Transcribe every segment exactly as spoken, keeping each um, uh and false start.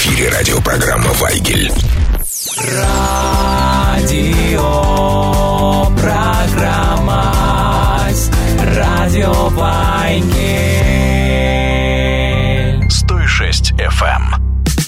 эфире радиопрограмма «Вайгель». Радио, программа «Радио Вайгель». сто шесть эф эм.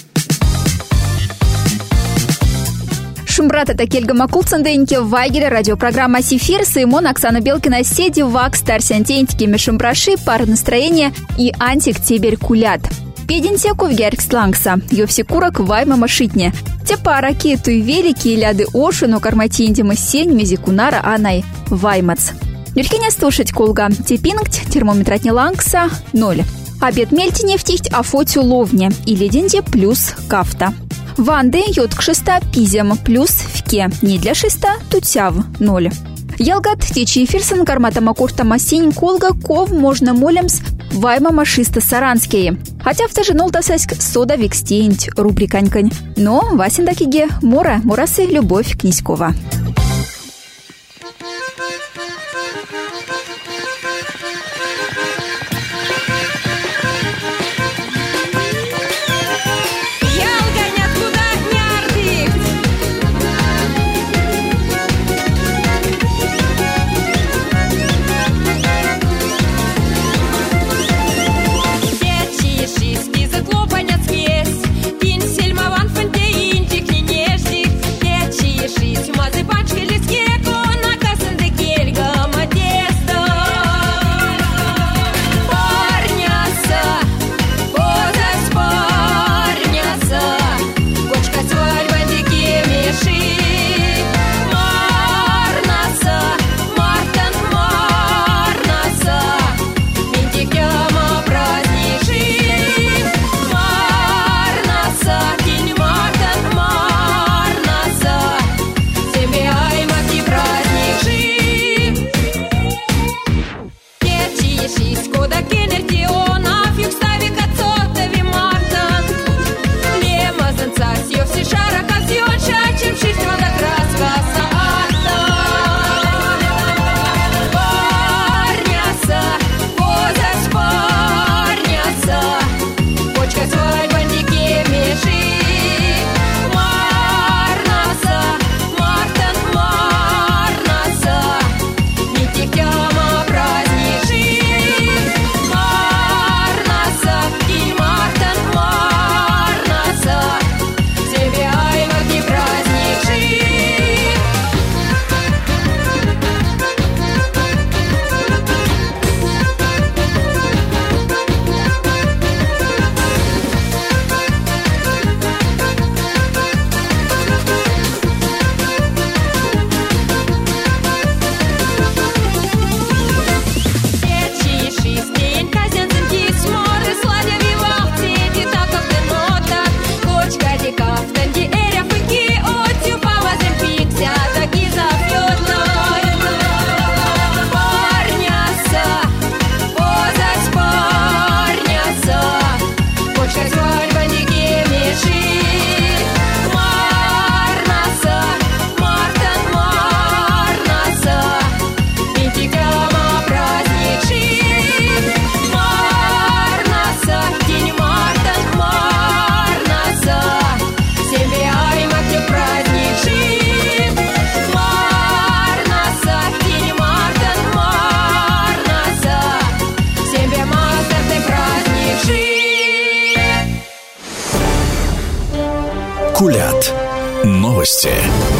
Шумбрата такельга макулцанденьки в Вайгеле радиопрограмма «Сефир» Саймон, Оксана Белкина, Седи, Вак, Старсиантентики, Мишумбраши, пар настроения и антик тебель кулят. Пединтеку в Геркслангса, Йовсикурок вайма машитне. Те пара кету и велики ляды ошу, но карматиндимы сень мезикунара анай ваймац. Нюркиня слушать колга. Тепингть термометратни лангса ноль. Обед мельти нефтихть афотю ловне и леденде плюс кафта. Ванды йотк шеста пизем плюс вке. Не для шеста тутяв ноль. Ялгат течи эфирсан кармата макурта масень колга ков можно молемс вайма машиста саранские. Хотя в даже нолтасайск сода викстейнть рубриканькань. Но васиндакиге мора мурасы любовь Князькова. Кулят. Новости.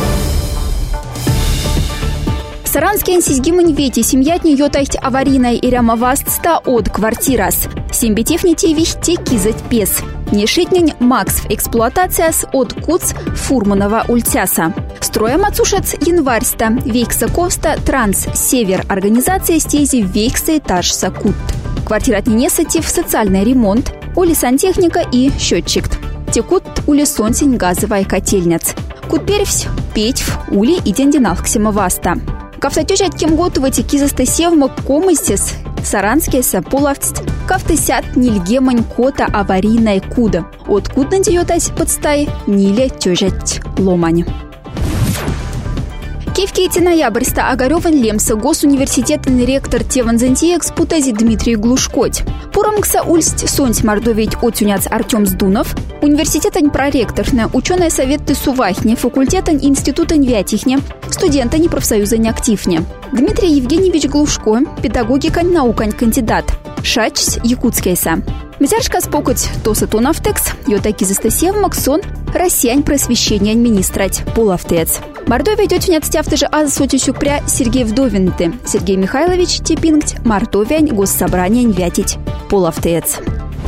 Саранский сизгимань вети семьятни йотайт аварийной и рямовастста от квартирас. Симбетевните вихте кизать пес. Нешитнень Макс в эксплуатациас от куц Фурманова ультяса. Строем отсушец январьста Вейкса Ковста Транс Север организация стези Вейкса этаж Сакут. Квартира отнесете в социальный ремонт, ули сантехника и счетчик. Текут ули сонсень газовая котельниц. Кутпервсь, петьв, ули и дендиналхсима васта. Кавтатюжат кем готовать кизаста севма комыстис саранские сапулавцт кавтысят нильгемань кота аварийная куда. От кудна диотась подстай ниле тюжать ломань. Киевкейти ноябрьста огарёван лемса госуниверситетный ректор Теванзантиекс Путази Дмитрий Глушкоть. Пурамкса ульсть сонть мордовить отюняц Артем Сдунов, университетань проректорна, ученая советы Сувахне, факультетань институтань Вятихне, студентань профсоюзань активне. Дмитрий Евгеньевич Глушко, педагогикань наукань кандидат, шачсь якутскейса. Мзяршка спокоть тоса тонавтекс, йотаки застасев максон, россиян просвещение министрать полавтец. Мордовия идет в няцтяфты же аз сотисюкпря Сергей Вдовинты, Сергей Михайлович Тепингть, Мордовиань госсобрание вятить полавтец.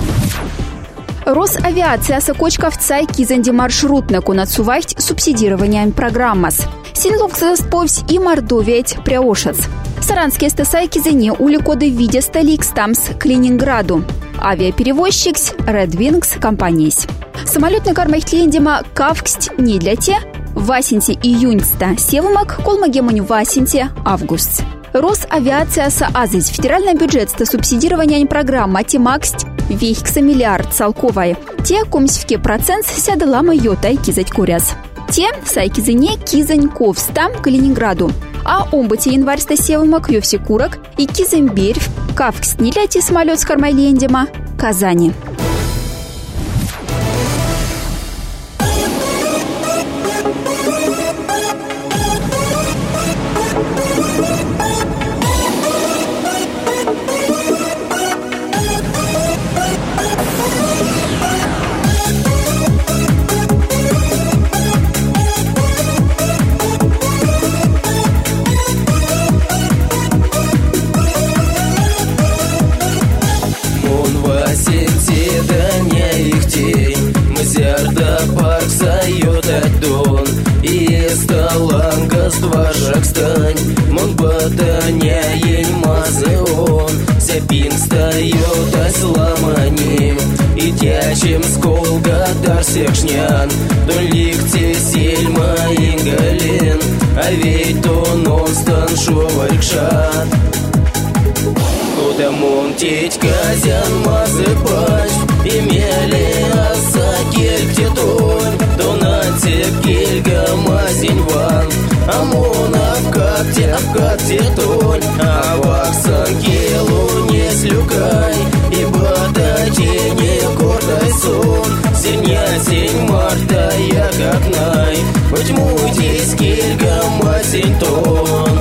Росавиация сокочковцай кизанди маршрутна конацувахть субсидирование программас. Синлуксасповсь и Мордовиять пряошац. Саранские стасай кизане уликоды в виде столикс тамс к Ленинграду. Авиаперевозчикс Red Wings компаниись. Самолетный кармахтлендима кавксть не для те, васенте июньста севмак, колмагемонь васенте август. Росавиация соазить федеральный бюджет-ста субсидирование программа тимаксть вейхкса миллиард салковай. Те комсевке процент сядалама йотай кизать куряс. Те сайкизыне кизань ковстам к Ленинграду. А омбате январьста севмак йовсекурок и кизамберь кавкст не для те самолет с кармайлендима Казани. Чем сколга дарсекшнян, доликте сельма ингалин, а ведь то нонстан шоваркшат. Куда монтить казян мазыпач, имели асакель ктетонь, то натек кельга мазиньван, а монав катя в катетонь, а ваксан келу не слюкай, и батати не гордай сон, синя сень марта я как най, возьмутесь кельга мазиньтон.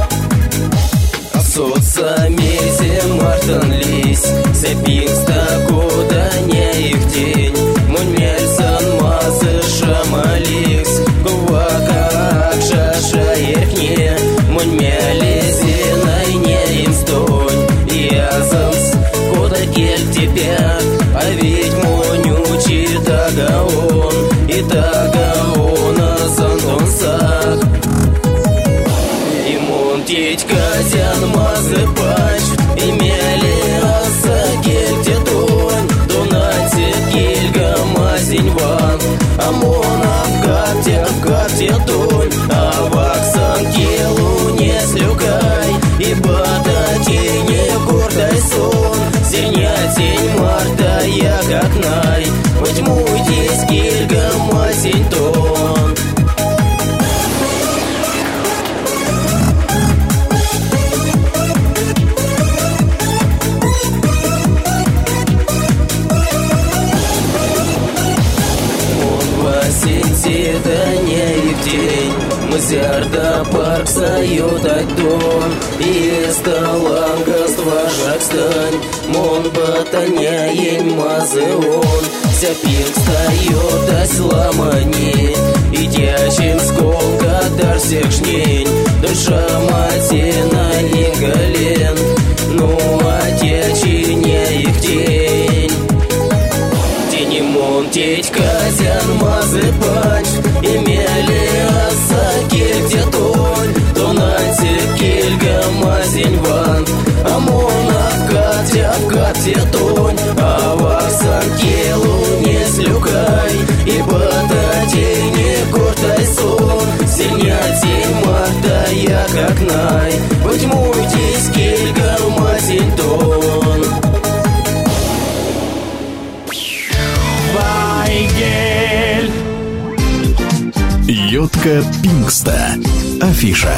Соца месе мартан лись, сепинста кода не их день, мон мельсан мазы шамаликс, гувака акша шаерхне, мон мелезинай не инстонь, язанс кода кель тебя, а ведь монючи тагаон, и тагаона зантонсак. Теть казян мазыпач, имели асагель тетонь, донате кельга мазиньван, а монав катя в катетонь, а ваксан келу не слюкай, и батати не гордай сон, синя тень марта я как най, возьмутесь кельга мазиньтон. Да не их день, мзярда парк саюдать дон, и сталангас дважак стань, мон батаня ень мазеон, сяпинг стаюдать сламани, и дячим сколка дарсекшнень, душа матина ингален, ну а дячи не их день. Теть казян мазыпач, имели асакель тетонь, донате кельга мазиньван, а монав катя в катетонь, а ваксан келу не слюкай, и батати не гордай сон, синя тень марта я как най, возьмутесь кельга мазиньтон. Йодка Пингста. Афиша.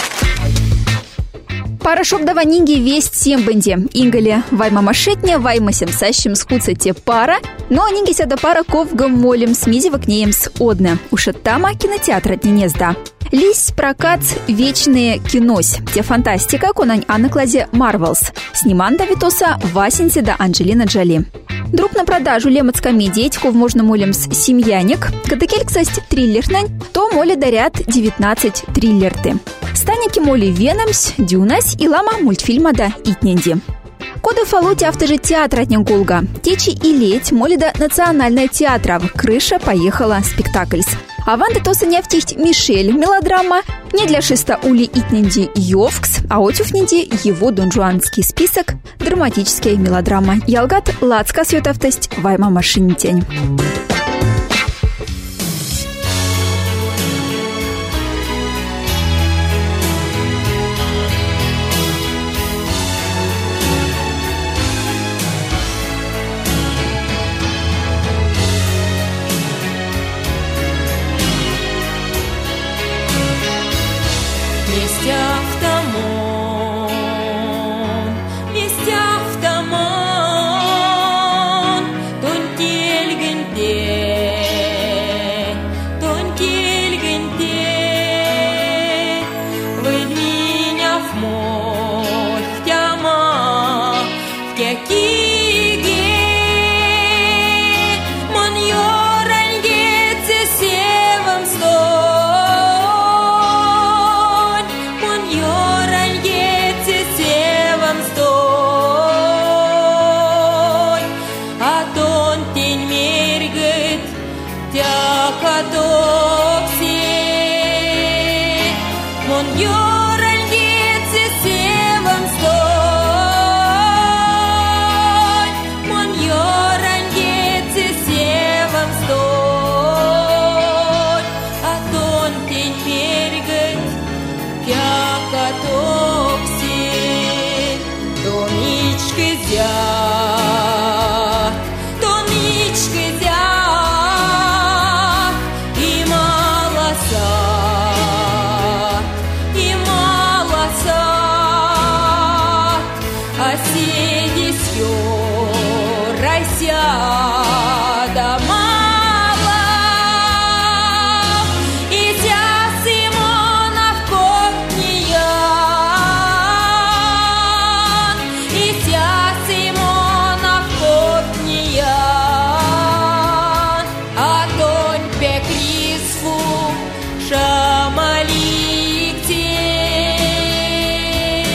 Парашок даваниги весть сембенди. Ингали вайма машетня, вайма семсащим скуцате пара, но аниги сяда пара ковгам молим смизи вакнеем с одна. Ушаттама кинотеатра Днезда. Лись прокат вечные кинось. Те фантастика конань Анна Кладе Марвелс. Сниманда витоса Васинси да Анджелина Джоли. Друг на продажу лемец комедии этиков можно молим с семьяник. Кадыкель, кстати, триллернань, то моли дарят девятнадцать триллерты. Станики моли Веномс, Дюнась и лама мультфильма да Итненди. Коды фалути автожи театра Тнеголга. Течи и леть моли да национальная театра. Крыша поехала спектакльс. А ванда тоса нефтихть Мишель мелодрама. Не для шеста ули Итненди Йовкс, а отюфненди его донжуанский список. Драматическая мелодрама. Ялгат лацка световтость вайма машинитень.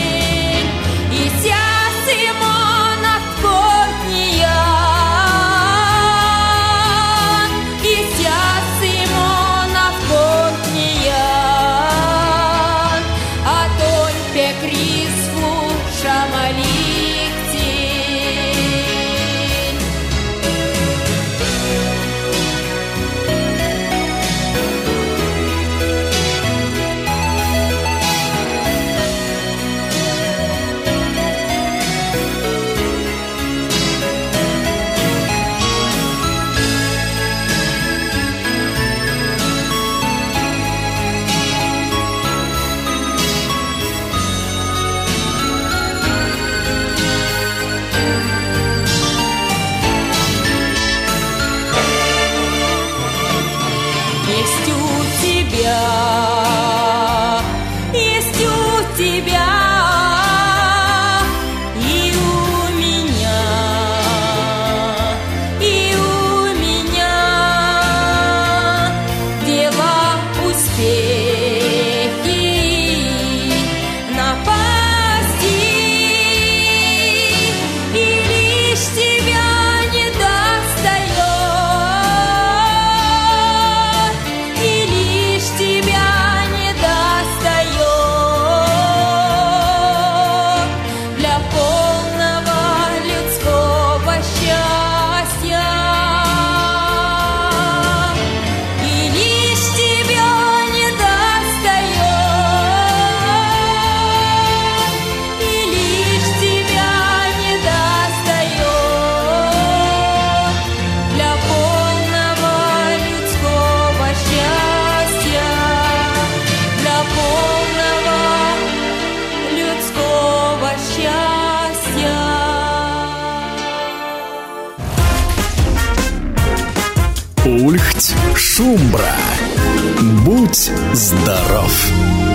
Simona Kortnia. Ульхть Шумбра. Будь здоров.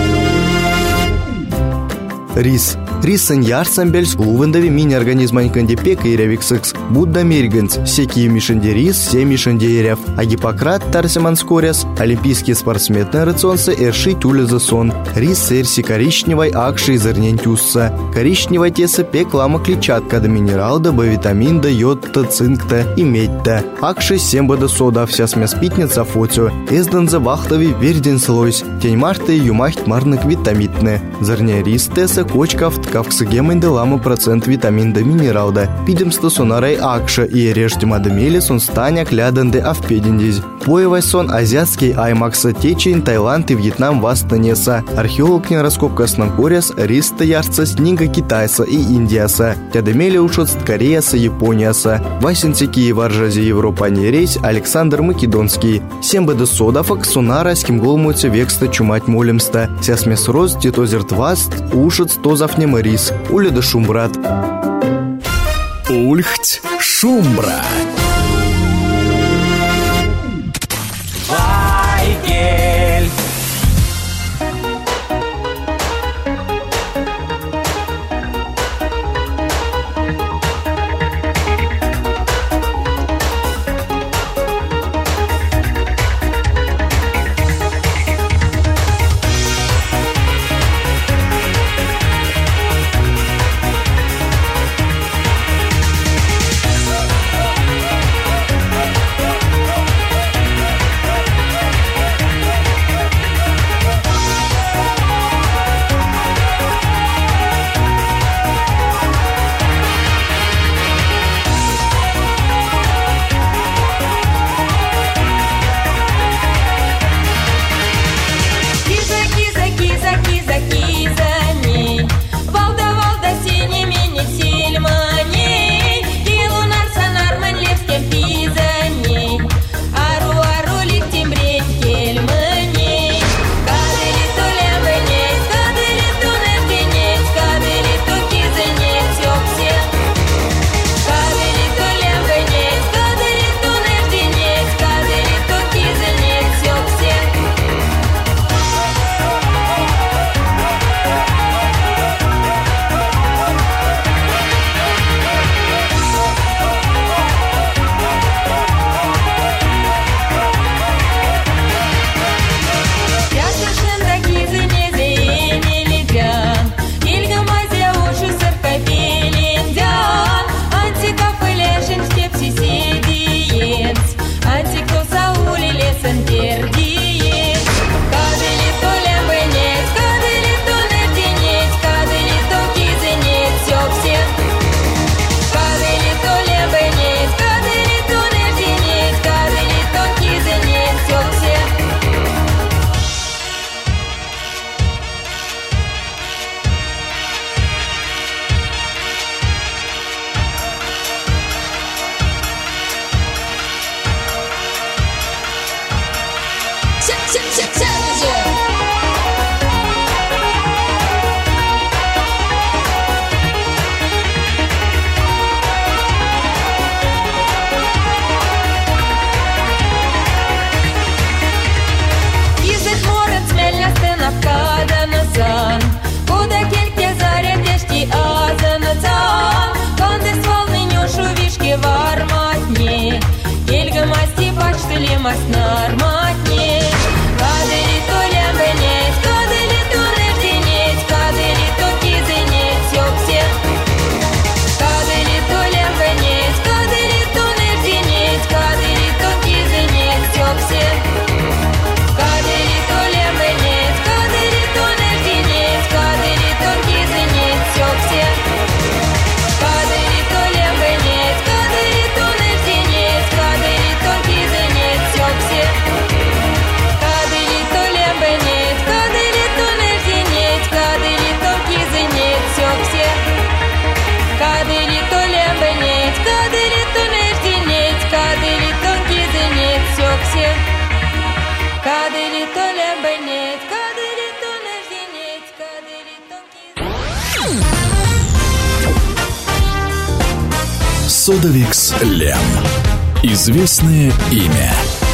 Рис. Рисын ярсан бельс лувындави мини-организмань канде пека и ревиксекс. Будда мергенц. Секи мишенде рис, се мишенде ерев. А Гиппократ тарсиман скоряс. Олимпийские спортсмены рационсы эрши тюля за сон. Рис эрси коричневой акши зернень тюсса. Коричневой теса пек лама клетчатка да минерал да ба витамин да йод та цинк та и медь та. Акши семба да сода вся смес питница фотю. Эздан за вахтови верден слойс. Тень марта и юмахт марнык витамитны. Зерня рис теса кочкав кавксагемын да лама процент витамин да минерал да. Пидемста сонарай акша и реждема да мелис он станяк лядан да авпединдиз. Поевай сон азиатский аймакса течень Таиланд и Вьетнам вастанеса. Археолог не раскопка снанкоряс риста ярца снинга Китайса и Индияса. Тядемели ушоц Кореяса Японияса. Васенцики и варжази Европа не рейс Александр Македонский. Семба да содафак сонара с кем голмуйте векста чумать молимста. Сясмес роз титозерт васт ушоц тозафнем рис. Уля да шумбрат. Ульхть Шумбра. Вайгель. Содовикс Лем. Известное имя.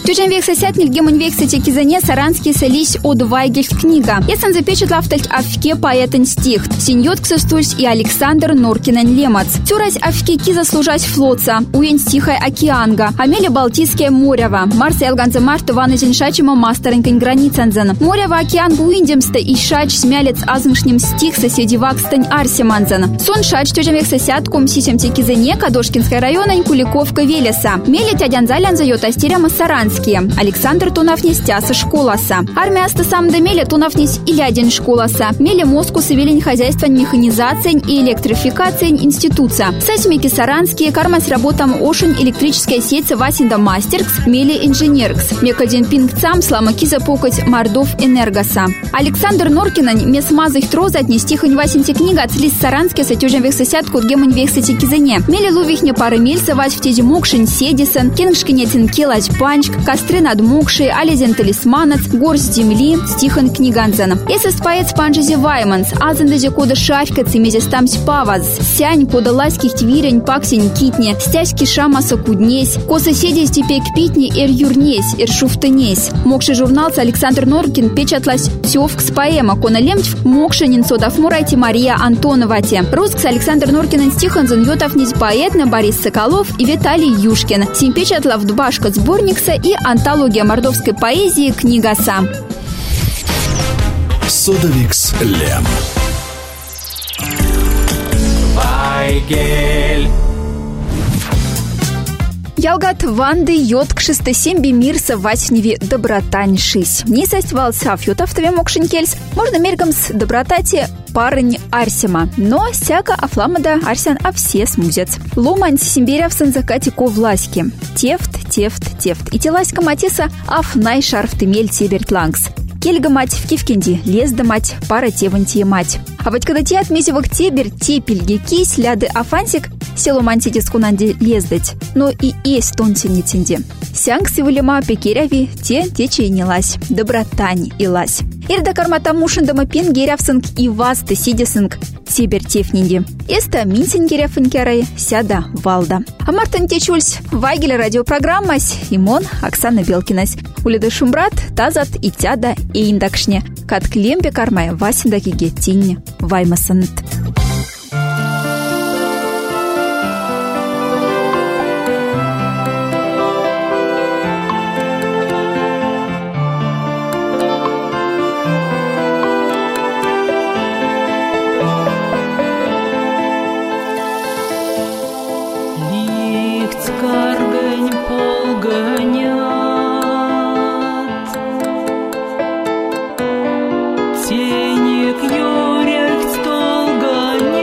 Тюжен век сосят нильгемон век сатекизане саранский солись от Вайгельс книга. Ясан запечатлавтальт авке поэтен стих. Синьот ксостульс и Александр Норкинен лемац. Тюрась авке киза служась флотца. Уен стихай океанга. Амелия Балтийское морева. Марсел ганза марта вана зеншачима мастеренкин границанзан. Морева океанга уиндемста и шач смялец азмшним стих соседи вакстань арсиманзан. Сон шач тюжен век сосят ком сисем текизане Кадошкинская района Куликовка Велеса. Мели тядянзалян зает астеряма саранские. Александр Тунафнис тяса школаса. Армия аста сам демеля Тунафнис илядин школаса. Мели мозку савелень хозяйства механизация и электрификация институция. Сасмики саранские кармас работам ошень электрическая сеть Васинда Мастеркс, мели инженеркс. Мекадин пингцам сламаки запокать Мордов Энергоса. Александр Норкинан мес мазых троз отнести хань Васинте книга отслис саранские сатюжен век сосятку гемон век сатикизане. Мели лувихне пары мельса вась в теди мокшин седисан, кингшкинетин келась панчк, костры надмокшие, ализен талисманец, горсть земли, стихан книганзан. Эсэс поэт спанжизи вайманс, азендезе кода шафькац и мезестамсь паваз, сянь кода ласких твирень паксень китне, стяськи шамаса куднесь, ко соседей степек питни эр юрнесь, эр шуфтынесь. Мокший журналц Александр Норкин печатлась тёвкс поэма, кона лемтьв мокшинин содав мурайте Мария Антоновате. Рускс Александр Норкин стиханзан йотавниз поэтна Борис Соколов и Виталий Юшкин. Сим печатлав дбашка сборникса и антология мордовской поэзии книгаса. Содовикс Лем. Вайгель. Ялгат Ванды йотк шестосемби мирса ватьневи добротаньшись. Не состивал сафьютов тве мокшенькельс. Можно мергамс добротати парень Арсима. Но сяка афламада Арсян а все смузец. Ломань симбиря в санзакате ко власьки. Тефт, тефт, тефт. И теласька матиса аф най шарф темель тибертлангс. Кельга мать в кивкинди, лезда мать, пара тевантия мать. А вот когда те отметив в октябрь, те пельги кись, ляды афансик, село мантити скунанди лездать. Но и есть тонти не тинди. Сянкс и вылема пекеряви, те течи не лась, добротань и лась. Ирда кармата мушиндама пенгерявсынг и васты сидесынг, тибер тефнинди. Эста минсингеряфынкерай сяда валда. А мартын течульсь, вайгеля радиопрограммась, имон Оксана Белкинась. Уледа шумбрат, тазат и тяда и индакшне. Кат клемпе кармай васиндакиге тинне ваймасант. Тенек юрек столгань.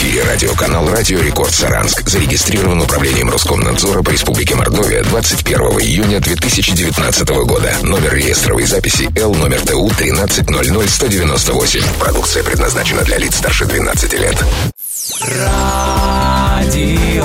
эфире радиоканал «Радио Рекорд Саранск». Зарегистрирован управлением Роскомнадзора по Республике Мордовия двадцать первого июня две тысячи девятнадцатого года. Номер реестровой записи Л номер Т У тринадцать ноль ноль сто девяносто восемь. Продукция предназначена для лиц старше двенадцати лет. Радио